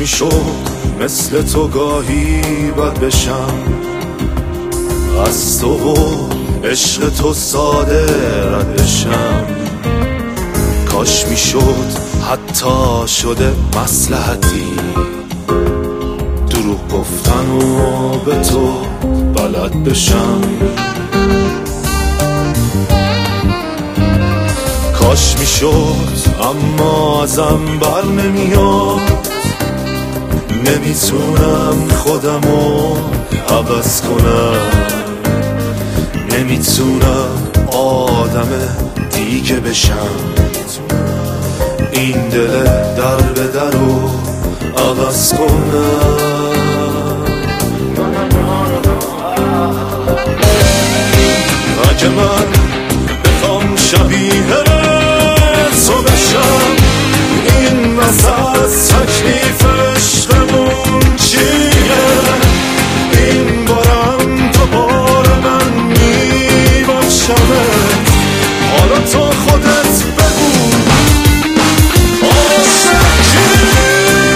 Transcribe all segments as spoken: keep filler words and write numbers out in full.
میشد مثل تو گاهی بد بشم، از تو و عشق تو ساده رد بشم. کاش میشد حتی شده مصلحتی دروغ گفتن و به تو بلد بشم. کاش میشد اما ازم بر نمیاد، نمیتونم خودمو عوض کنم، نمیتونم آدم دیگه بشم. این دل در به در رو عوض کنم. اگه من بخوام شبیه تو بشم، این وسط تکلیف عشقمون چیه؟ این بارم تو بار من میباشمه، حالا تو خودت بگو عاشق کیه؟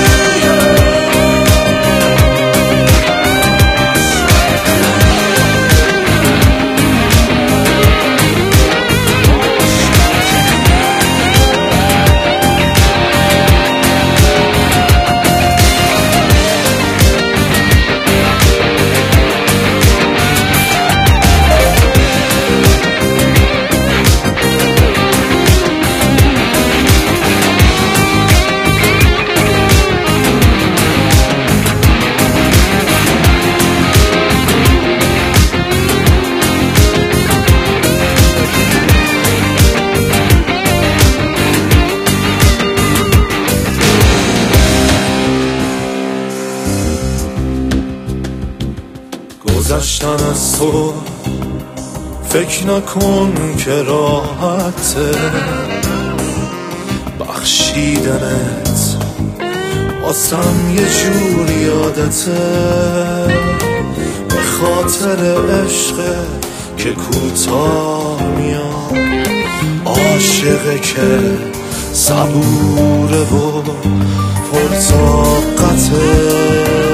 گذشتن از تو فکر نکن که راحته، بخشیدنت واسم یه جور یادته. به خاطر عشق که کوتاه میاد، عاشقه که صبوره و پرطاقته.